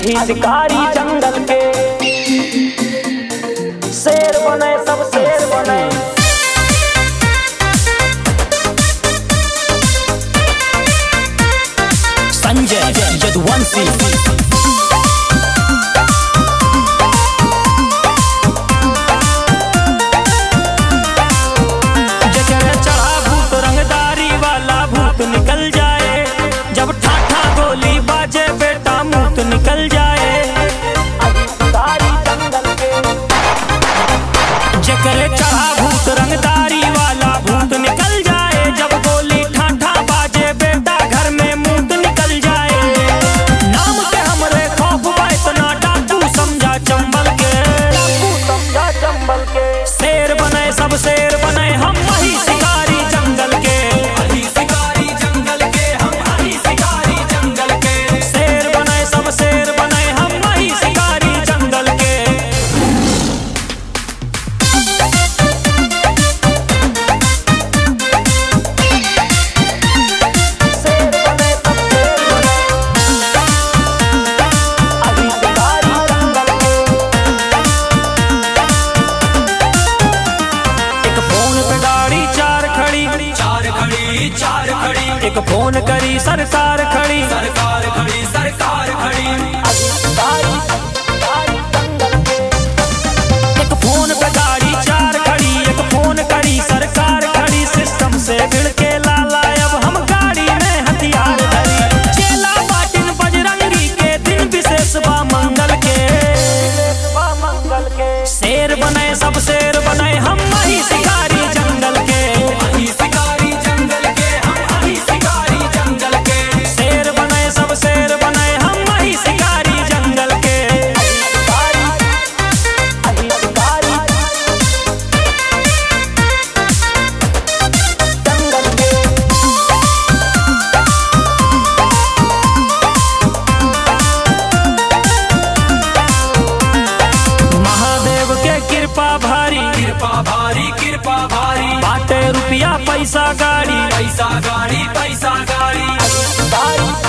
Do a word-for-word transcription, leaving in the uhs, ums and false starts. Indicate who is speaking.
Speaker 1: अभी शिकारी जंगल के शेर बने, सब शेर बने।
Speaker 2: संजय यदुवंशी जकरे चढ़ा भूत रंगदारी वाला भूत निकल जाए, जब ठाठा गोली बाजे बेटा मूत निकल जाए। जकरे चढ़ा भूत रंगदारी वाला भूत निकल जाए, जब गोली ठाठा बाजे बेटा घर में मूत निकल जाए। नाम के हमरे खौफ बा इतना डाकू समझा चंबल के,
Speaker 1: समझा चंबल के
Speaker 2: शेर बने, सब शेर बने हम वही शिकारी जंगल के। वही शिकारी जंगल के, हम वही शिकारी जंगल के। शेर बने, सब शेर बने हम वही शिकारी जंगल के। चार खड़ी एक फोन करी सरकार खड़ी, सरकार खड़ी, सरकार खड़ी। एक फोन पे गाड़ी चार खड़ी, एक फोन करी सरकार खड़ी। सिस्टम से भिड़ के लाला अब हम गाड़ी में हथियार धरी। चेला पाटिन बजरंगी के दिन विशेष बा मंगल के।
Speaker 1: मंगल के
Speaker 2: शेर बने, सब शेर बने हम वही शिकारी जंगल के। वही शिकारी जंगल के, हम वही शिकारी जंगल के। शेर बने, सब शेर बने हम वही शिकारी जंगल के। महादेव के कृपा भारी, कृपा भारी, कृपा भारी। बाटे रुपया पैसा गाड़ी, पैसा गाड़ी, पैसा गाड़ी।